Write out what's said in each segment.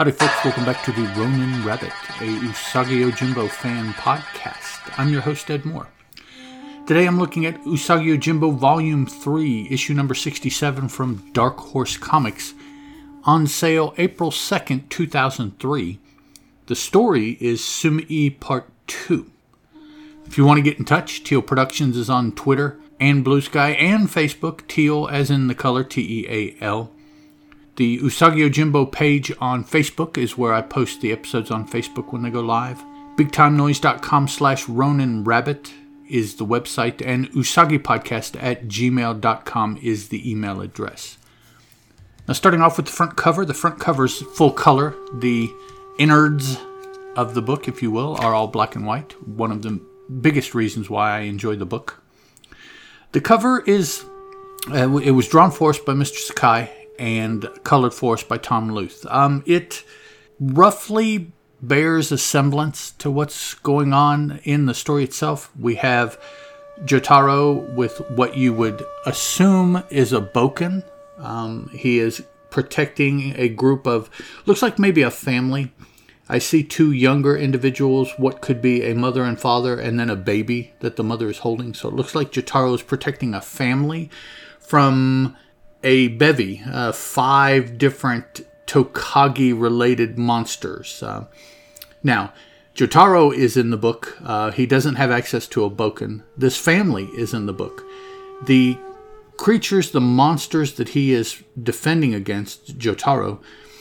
Howdy folks, welcome back to the Ronin Rabbit, a Usagi Yojimbo fan podcast. I'm your host, Ed Moore. Today I'm looking at Usagi Yojimbo Volume 3, issue number 67 from Dark Horse Comics, on sale April 2nd, 2003. The story is Sumi Part 2. If you want to get in touch, Teal Productions is on Twitter and Blue Sky and Facebook, Teal as in the color T-E-A-L. The Usagi Yojimbo page on Facebook is where I post the episodes on Facebook when they go live. BigTimeNoise.com/RoninRabbit is the website, and UsagiPodcast@gmail.com is the email address. Now, starting off with the front cover. The front cover is full color. The innards of the book, if you will, are all black and white. One of the biggest reasons why I enjoy the book. The cover is, it was drawn for us by Mr. Sakai and colored for us by Tom Luth. It roughly bears a semblance to what's going on in the story itself. We have Jotaro with what you would assume is a boken. He is protecting a group of, looks like maybe a family. I see two younger individuals, what could be a mother and father, and then a baby that the mother is holding. So it looks like Jotaro is protecting a family from a bevy, 5 different Tokage-related monsters. Now, Jotaro is in the book. He doesn't have access to a boken. This family is in the book. The creatures, the monsters that he is defending against, Jotaro,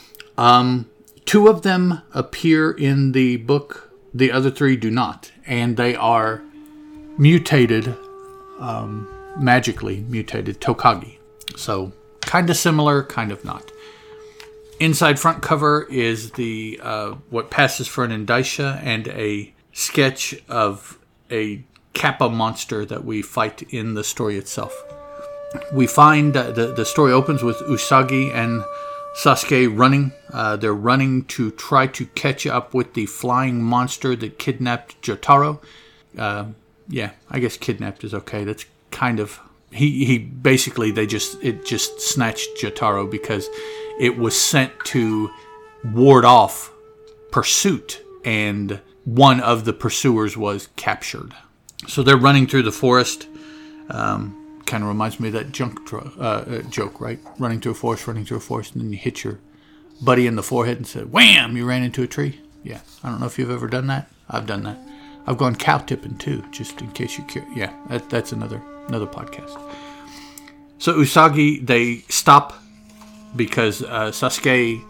2 of them appear in the book. The other 3 do not. And they are mutated, magically mutated Tokage. So, kind of similar, kind of not. Inside front cover is the what passes for an indicia and a sketch of a Kappa monster that we fight in the story itself. We find the story opens with Usagi and Sasuke running. They're running to try to catch up with the flying monster that kidnapped Jotaro. Yeah, I guess kidnapped is okay. That's kind of... He basically, it just snatched Jotaro because it was sent to ward off pursuit, and one of the pursuers was captured. So they're running through the forest. Kind of reminds me of that joke, right? Running through a forest, and then you hit your buddy in the forehead and say, wham, you ran into a tree. Yeah, I don't know if you've ever done that. I've done that. I've gone cow tipping too, just in case you care. Yeah, that's another podcast. So Usagi, they stop because Sasuke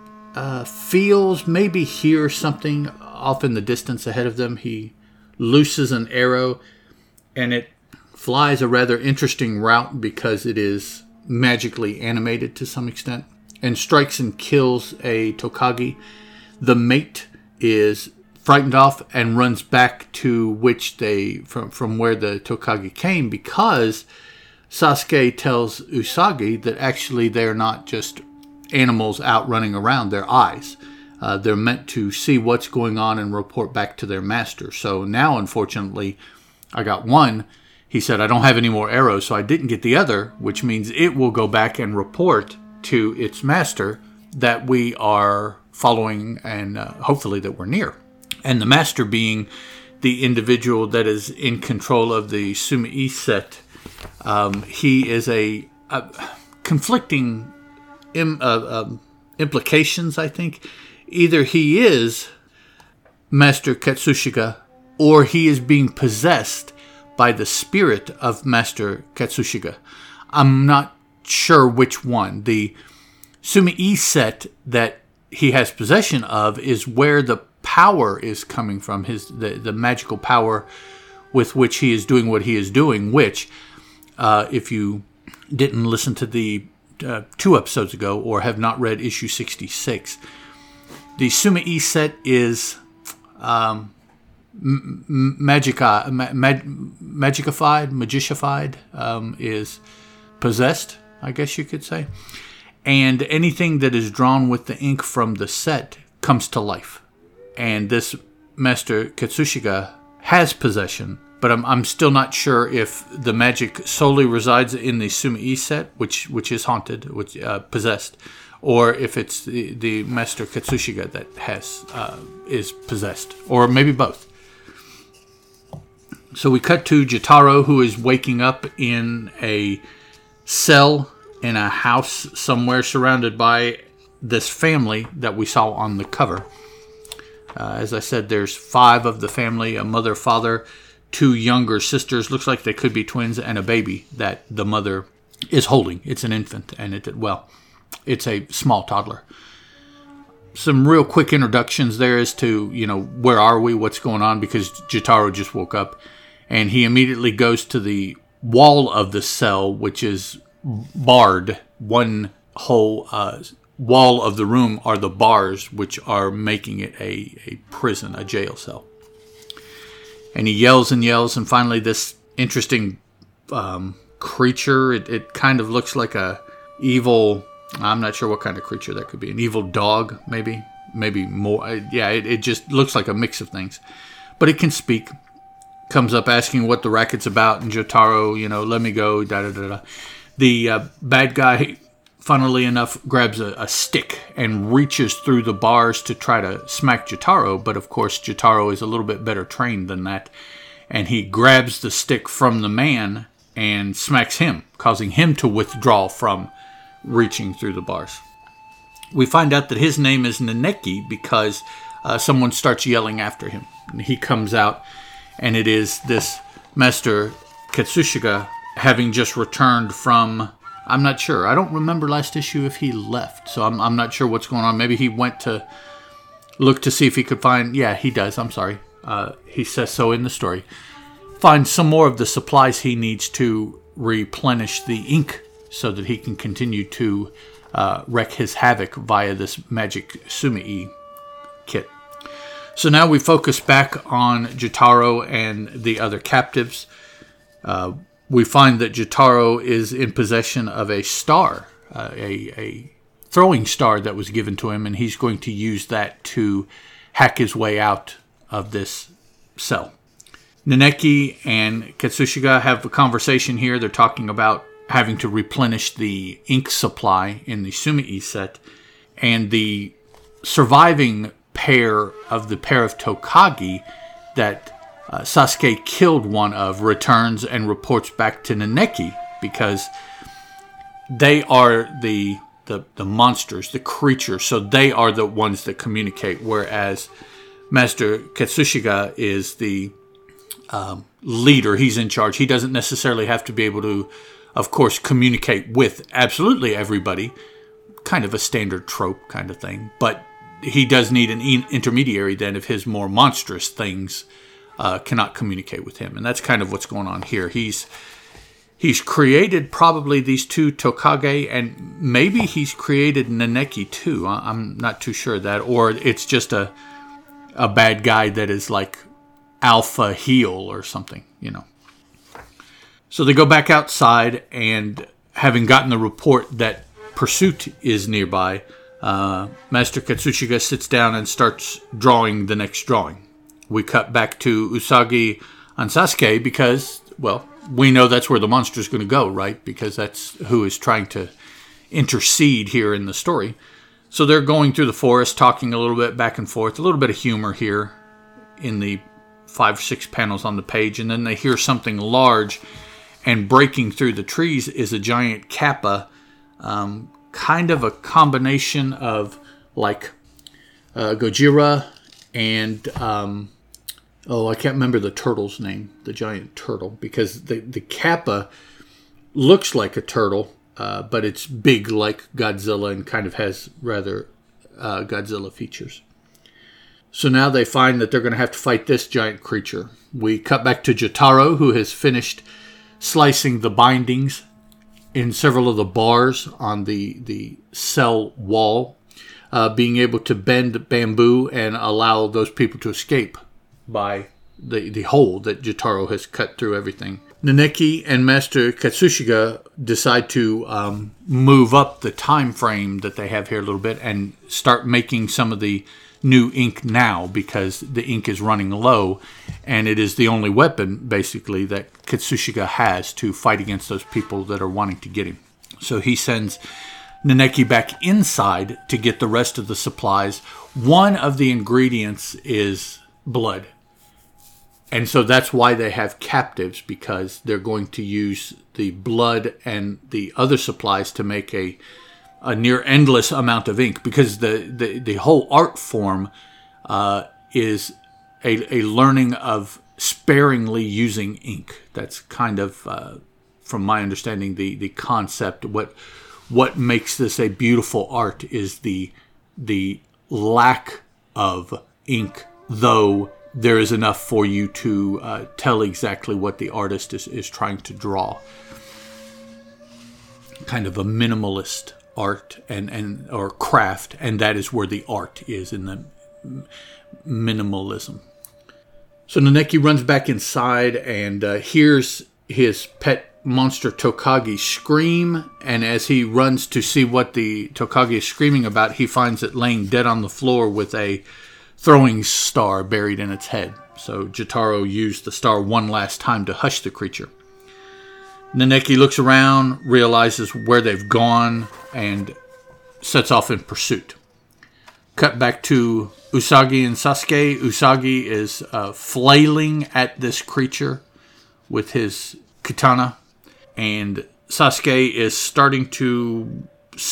feels, maybe hears something off in the distance ahead of them. He looses an arrow, and it flies a rather interesting route because it is magically animated to some extent, and strikes and kills a Tokage. The mate is frightened off and runs back to which from where the Tokage came, because Sasuke tells Usagi that actually they're not just animals out running around, they're eyes. They're meant to see what's going on and report back to their master. So now, unfortunately, I got one. He said, I don't have any more arrows, so I didn't get the other, which means it will go back and report to its master that we are following and hopefully that we're near. And the master being the individual that is in control of the Sumi set. He is a conflicting implications, I think. Either he is Master Katsushika, or he is being possessed by the spirit of Master Katsushika. I'm not sure which one. The Sumi set that he has possession of is where the power is coming from, the magical power with which he is doing what he is doing, which, if you didn't listen to the 2 episodes ago or have not read issue 66, the Sumi set is magicified, is possessed, I guess you could say. And anything that is drawn with the ink from the set comes to life. And this Master Katsushika has possession, but I'm still not sure if the magic solely resides in the Sumi set, which is haunted, which possessed, or if it's the Master Katsushika that is possessed, or maybe both. So we cut to Jotaro, who is waking up in a cell in a house somewhere, surrounded by this family that we saw on the cover. As I said, there's 5 of the family: a mother, father, 2 younger sisters, looks like they could be twins, and a baby that the mother is holding. It's an infant, and it's a small toddler. Some real quick introductions there as to, where are we, what's going on, because Jotaro just woke up, and he immediately goes to the wall of the cell, which is barred. One whole wall of the room are the bars, which are making it a prison, a jail cell. And he yells and yells, and finally this interesting creature, it kind of looks like a evil, I'm not sure what kind of creature that could be, an evil dog, maybe more. It just looks like a mix of things. But it can speak, comes up asking what the racket's about, and Jotaro, let me go, da-da-da-da. The bad guy, funnily enough, grabs a stick and reaches through the bars to try to smack Jotaro, but of course Jotaro is a little bit better trained than that, and he grabs the stick from the man and smacks him, causing him to withdraw from reaching through the bars. We find out that his name is Naneki because someone starts yelling after him. And he comes out, and it is this Master Katsushika, having just returned from, I'm not sure. I don't remember last issue if he left, so I'm not sure what's going on. Maybe he went to look to see if he could find, he does, I'm sorry. He says so in the story. Find some more of the supplies he needs to replenish the ink so that he can continue to wreak his havoc via this magic Sumii kit. So now we focus back on Jotaro and the other captives. We find that Jotaro is in possession of a star, a throwing star that was given to him, and he's going to use that to hack his way out of this cell. Naneki and Katsushika have a conversation here. They're talking about having to replenish the ink supply in the Sumii set, and the surviving pair of Tokage that Sasuke killed one of returns and reports back to Naneki, because they are the monsters, the creatures, so they are the ones that communicate, whereas Master Katsushika is the leader. He's in charge. He doesn't necessarily have to be able to, of course, communicate with absolutely everybody, kind of a standard trope kind of thing, but he does need an intermediary then if his more monstrous things cannot communicate with him. And that's kind of what's going on here. He's created probably these 2 Tokage, and maybe he's created Naneki too. I'm not too sure of that. Or it's just a bad guy that is like alpha heel or something, So they go back outside, and having gotten the report that pursuit is nearby, Master Katsushika sits down and starts drawing the next drawing. We cut back to Usagi and Sasuke because, we know that's where the monster is going to go, right? Because that's who is trying to intercede here in the story. So they're going through the forest, talking a little bit back and forth, a little bit of humor here in the 5 or 6 panels on the page, and then they hear something large, and breaking through the trees is a giant kappa, kind of a combination of like Gojira and I can't remember the turtle's name, the giant turtle, because the kappa looks like a turtle, but it's big like Godzilla and kind of has rather Godzilla features. So now they find that they're going to have to fight this giant creature. We cut back to Jotaro, who has finished slicing the bindings in several of the bars on the cell wall, being able to bend bamboo and allow those people to escape by the hole that Jotaro has cut through everything. Naneki and Master Katsushika decide to move up the time frame that they have here a little bit and start making some of the new ink now, because the ink is running low, and it is the only weapon, basically, that Katsushika has to fight against those people that are wanting to get him. So he sends Naneki back inside to get the rest of the supplies. One of the ingredients is blood. And so that's why they have captives, because they're going to use the blood and the other supplies to make a near endless amount of ink, because the whole art form is a learning of sparingly using ink. That's kind of, from my understanding, the concept. What makes this a beautiful art is the lack of ink, though there is enough for you to tell exactly what the artist is trying to draw. Kind of a minimalist art or craft, and that is where the art is, in the minimalism. So Naneki runs back inside and hears his pet monster Tokage scream, and as he runs to see what the Tokage is screaming about, he finds it laying dead on the floor with a throwing star buried in its head. So Jotaro used the star one last time to hush the creature. Naneki looks around, realizes where they've gone, and sets off in pursuit. Cut back to Usagi and Sasuke. Usagi is flailing at this creature with his katana, and Sasuke is starting to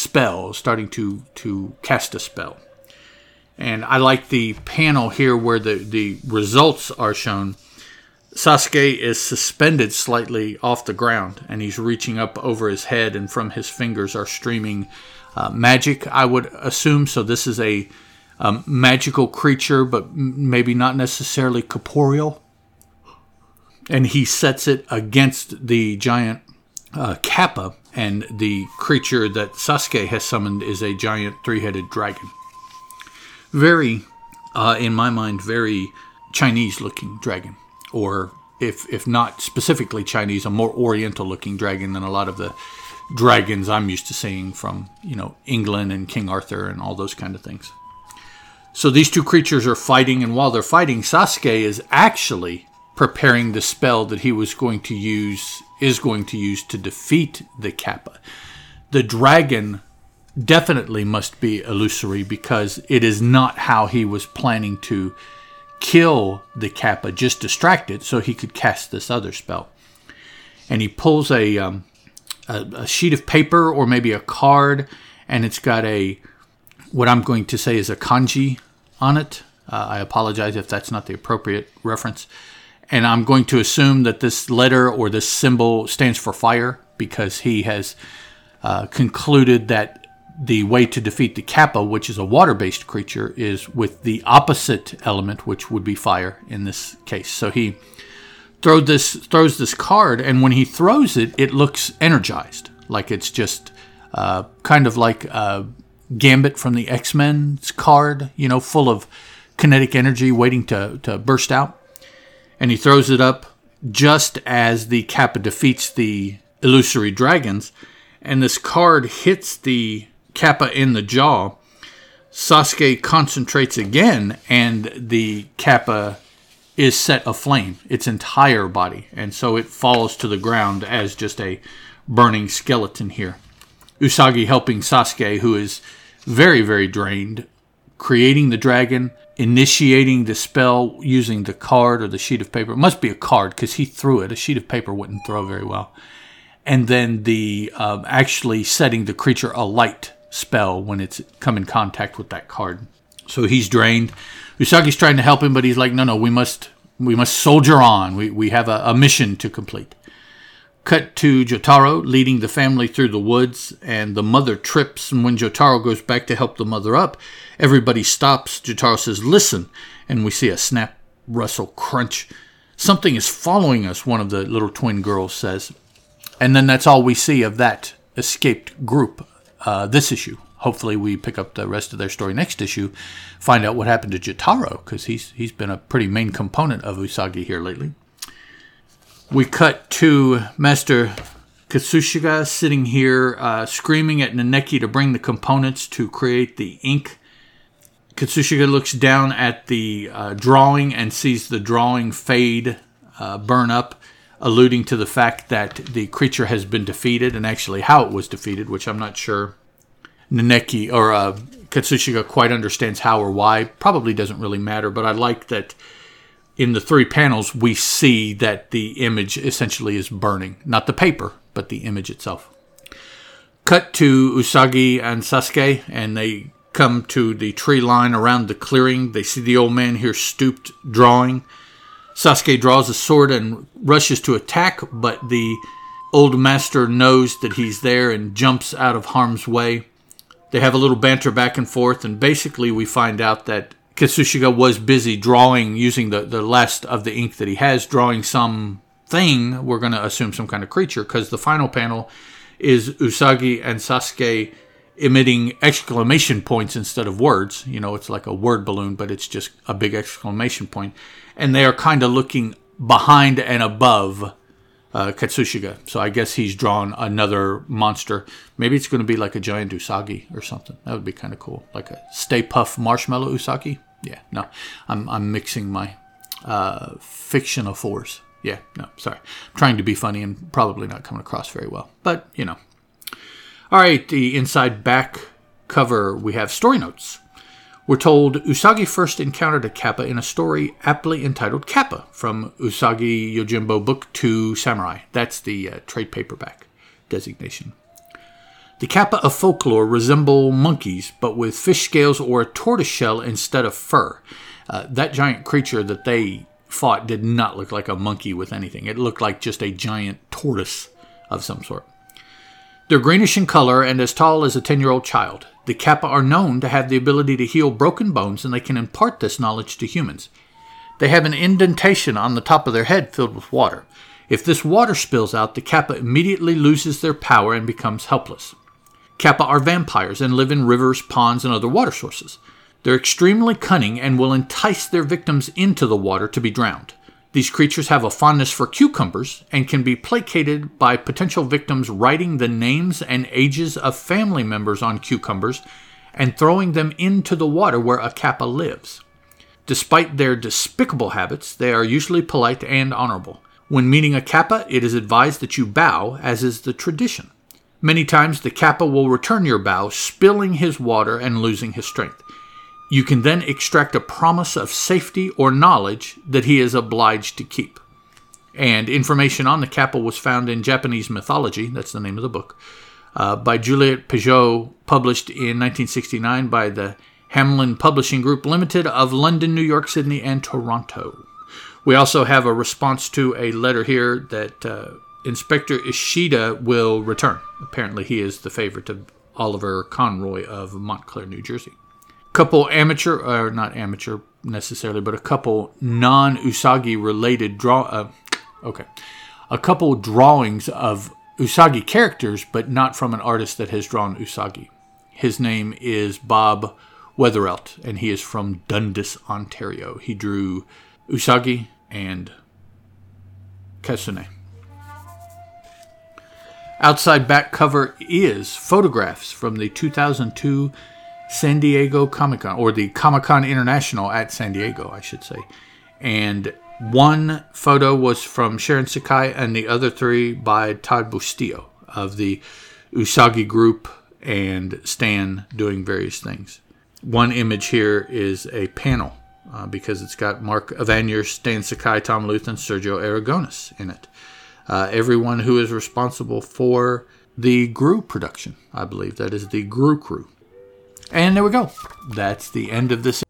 cast a spell. And I like the panel here where the results are shown. Sasuke is suspended slightly off the ground, and he's reaching up over his head, and from his fingers are streaming magic, I would assume. So this is a magical creature, but maybe not necessarily corporeal. And he sets it against the giant Kappa, and the creature that Sasuke has summoned is a giant three-headed dragon. Very, in my mind, very Chinese-looking dragon. Or, if not specifically Chinese, a more Oriental-looking dragon than a lot of the dragons I'm used to seeing from, England and King Arthur and all those kind of things. So these two creatures are fighting, and while they're fighting, Sasuke is actually preparing the spell that he is going to use to defeat the Kappa. The dragon definitely must be illusory, because it is not how he was planning to kill the Kappa, just distract it so he could cast this other spell. And he pulls a sheet of paper, or maybe a card, and it's got what I'm going to say is a kanji on it. I apologize if that's not the appropriate reference. And I'm going to assume that this letter or this symbol stands for fire, because he has concluded that the way to defeat the Kappa, which is a water-based creature, is with the opposite element, which would be fire in this case. So he throws this card, and when he throws it, it looks energized, like it's just kind of like Gambit from the X-Men's card, full of kinetic energy waiting to burst out. And he throws it up just as the Kappa defeats the illusory dragons, and this card hits the Kappa in the jaw. Sasuke concentrates again, and the Kappa is set aflame, its entire body, and so it falls to the ground as just a burning skeleton here. Usagi helping Sasuke, who is very, very drained, creating the dragon, initiating the spell using the card or the sheet of paper. It must be a card, because he threw it. A sheet of paper wouldn't throw very well. And then the actually setting the creature alight spell when it's come in contact with that card. So he's drained. Usagi's trying to help him, but he's like, no, we must soldier on. We have a mission to complete. Cut to Jotaro leading the family through the woods, and the mother trips, and when Jotaro goes back to help the mother up, everybody stops. Jotaro says, listen, and we see a snap, rustle, crunch. Something is following us, one of the little twin girls says. And then that's all we see of that escaped group this issue. Hopefully we pick up the rest of their story next issue, find out what happened to Jotaro, because he's been a pretty main component of Usagi here lately. We cut to Master Katsushika sitting here screaming at Naneki to bring the components to create the ink. Katsushika looks down at the drawing and sees the drawing fade, burn up, alluding to the fact that the creature has been defeated, and actually how it was defeated, which I'm not sure Naneki or Katsushika quite understands how or why. Probably doesn't really matter, but I like that in the 3 panels we see that the image essentially is burning. Not the paper, but the image itself. Cut to Usagi and Sasuke, and they come to the tree line around the clearing. They see the old man here stooped, drawing. Sasuke draws a sword and rushes to attack, but the old master knows that he's there and jumps out of harm's way. They have a little banter back and forth, and basically we find out that Katsushika was busy drawing, using the last of the ink that he has, drawing something. We're going to assume some kind of creature, because the final panel is Usagi and Sasuke emitting exclamation points instead of words. You know, it's like a word balloon, but it's just a big exclamation point. And they are kind of looking behind and above Katsushika. So I guess he's drawn another monster. Maybe it's going to be like a giant Usagi or something. That would be kind of cool. Like a Stay Puft Marshmallow Usagi. Yeah, no. I'm mixing my fiction of fours. Yeah, no, sorry. I'm trying to be funny and probably not coming across very well. But, you know. All right, the inside back cover, we have story notes. We're told Usagi first encountered a Kappa in a story aptly entitled Kappa from Usagi Yojimbo Book 2 Samurai. That's the trade paperback designation. The Kappa of folklore resemble monkeys, but with fish scales or a tortoise shell instead of fur. That giant creature that they fought did not look like a monkey with anything. It looked like just a giant tortoise of some sort. They're greenish in color and as tall as a 10-year-old child. The Kappa are known to have the ability to heal broken bones, and they can impart this knowledge to humans. They have an indentation on the top of their head filled with water. If this water spills out, the Kappa immediately loses their power and becomes helpless. Kappa are vampires and live in rivers, ponds, and other water sources. They're extremely cunning and will entice their victims into the water to be drowned. These creatures have a fondness for cucumbers and can be placated by potential victims writing the names and ages of family members on cucumbers and throwing them into the water where a Kappa lives. Despite their despicable habits, they are usually polite and honorable. When meeting a Kappa, it is advised that you bow, as is the tradition. Many times the Kappa will return your bow, spilling his water and losing his strength. You can then extract a promise of safety or knowledge that he is obliged to keep. And information on the Kappa was found in Japanese Mythology, that's the name of the book, by Juliette Peugeot, published in 1969 by the Hamlin Publishing Group Limited of London, New York, Sydney, and Toronto. We also have a response to a letter here that Inspector Ishida will return. Apparently he is the favorite of Oliver Conroy of Montclair, New Jersey. Couple amateur, or not amateur necessarily, but a couple non-Usagi related a couple drawings of Usagi characters, but not from an artist that has drawn Usagi. His name is Bob Weatherelt, and he is from Dundas, Ontario. He drew Usagi and Kasune. Outside back cover is photographs from the 2002 San Diego Comic-Con, or the Comic-Con International at San Diego, I should say. And one photo was from Sharon Sakai, and the other 3 by Todd Bustillo of the Usagi group and Stan doing various things. One image here is a panel, because it's got Mark Evanier, Stan Sakai, Tom Luth, and Sergio Aragonis in it. Everyone who is responsible for the Gru production, I believe. That is the Gru crew. And there we go. That's the end of this